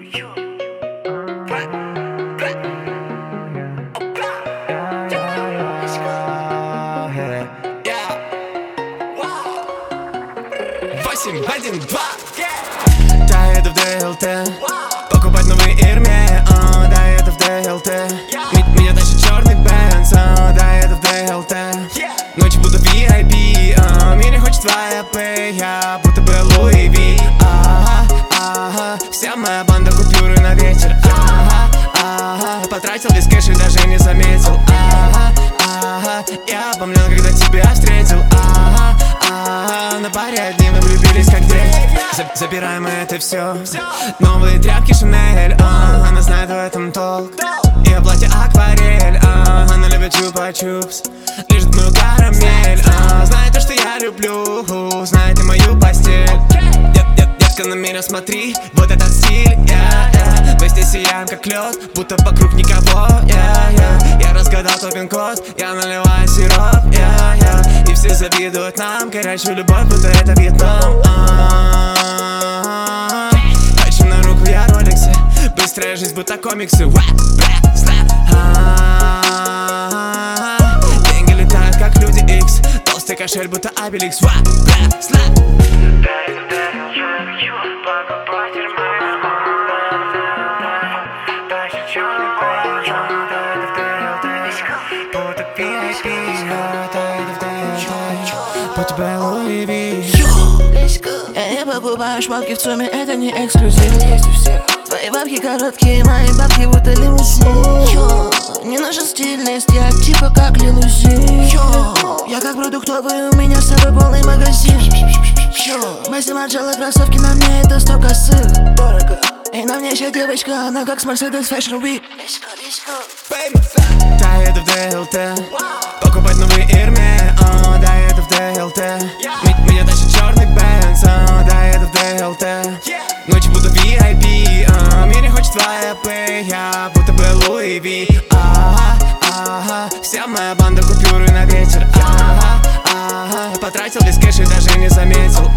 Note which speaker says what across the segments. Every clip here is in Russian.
Speaker 1: Восемь, один, два. Да, это в ДЛТ. Покупать новый Ирме, да, это в ДЛТ. Меня тащит черный Бенц, да, это в ДЛТ. Ночью буду VIP, меня хочет твоя пэй, я будто бы Луи Ви. Вся моя банда купюры на вечер. Потратил весь кэш и даже не заметил. Я обомлел, когда тебя встретил. На паре одни мы влюбились как дети. Забираем это все. Новые тряпки Шанель, она знает в этом толк. Ее платье акварель, она любит чупа-чупс. Лежит мою карамель, знает то, что я люблю, знает и мою постель. Детка, на меня смотри, вот этот стиль, вместе сияем как лед, будто вокруг никого, Я разгадал твой пин-код, я наливаю сироп, И все завидуют нам, горячую любовь, будто это Вьетнам. Тащим на руку я роликсы, быстрая жизнь, будто комиксы. Деньги летают, как люди Икс, толстый кошель, будто Обеликс. По тебе Луи Ви.
Speaker 2: Я не покупаю шмотки в ЦУМе, это не эксклюзив. Твои бабки короткие, мои бабки будто лимузин. Не нужен стильность, я типа как лимузин. Я как продуктовый, у меня с собой полный магазин. Мысли манжелы, кроссовки, на мне это 100 косых. И на мне еще девочка, она как с Mercedes Fashion Week.
Speaker 1: Да, это в ДЛТ. Покупать новый Ирме, да, это в ДЛТ. Меня тащит черный Бенц, да, это в ДЛТ. Ночью буду VIP, меня хочет твоя пэй, я будто бы Луи Ви. Вся моя банда купюры на вечер. Потратил весь кэш и даже не заметил.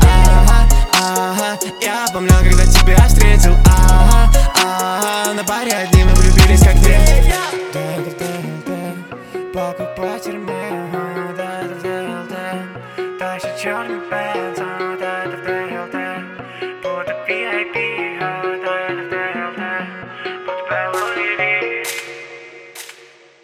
Speaker 1: Я обомлел, когда тебя встретил. На паре одни мы влюбились как дети. Покупать Ирме, да, это в ДЛТ. Тащит черный Бенц.